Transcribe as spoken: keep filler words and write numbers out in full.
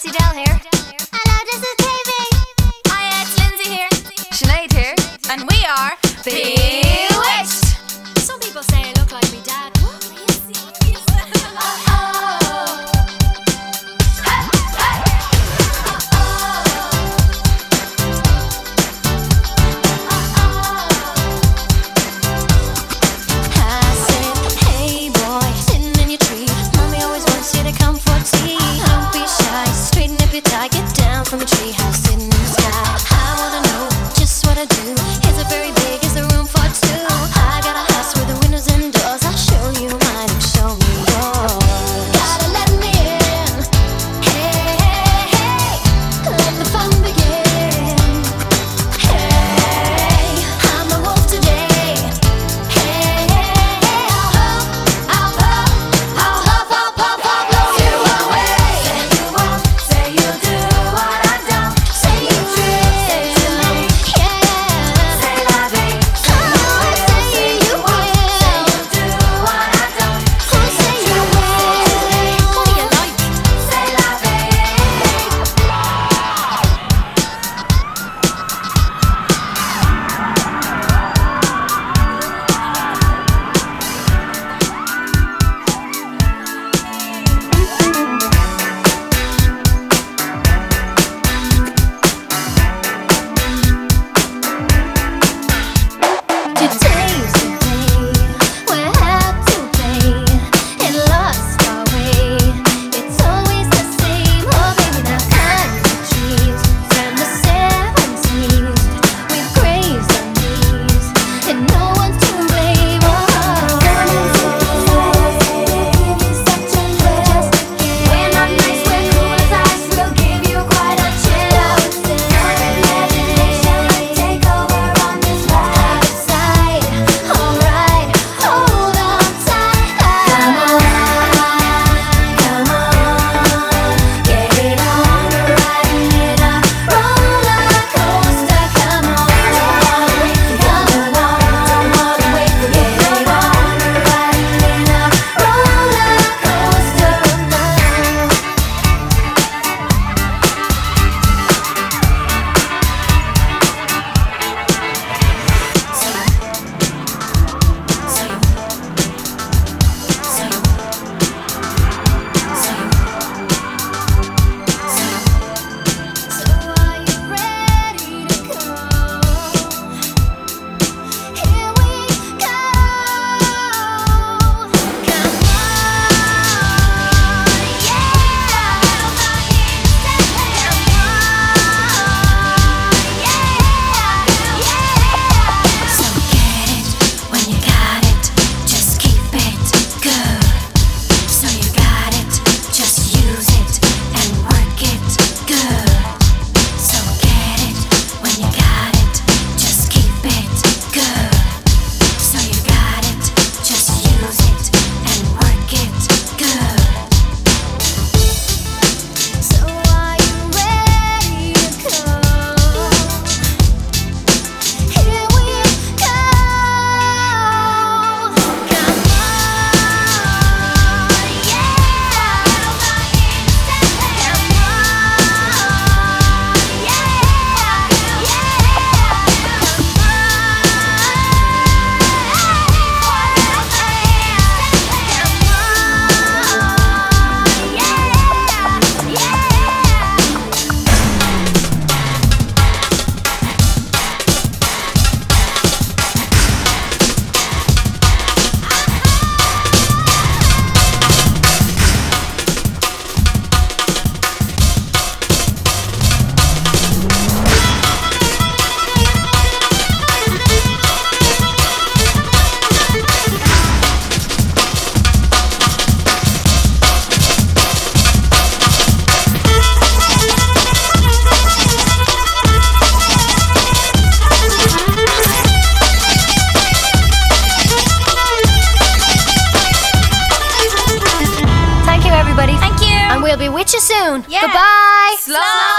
Cassie Dell here. Hello, this is Davey. Hi, it's Lindsay here. Sinead here. And we are Bewitched. Some people say I look like me dad. What? Are you serious? Get down from a treehouse in the sky. I wanna know just what I do. Is it very big? Is there room for two? I got a house with the windows and doors. I'll show you mine and show me yours. Gotta let me in. Hey, hey, hey, let the fun begin. Hey, I'm a wolf today. Hey, hey, hey, I'll huff, I'll huff, I'll huff, I'll puff, I'll blow you away. Say you won't, say you'll do. Thank you. And we'll be with you soon. Yeah. Goodbye. Slow.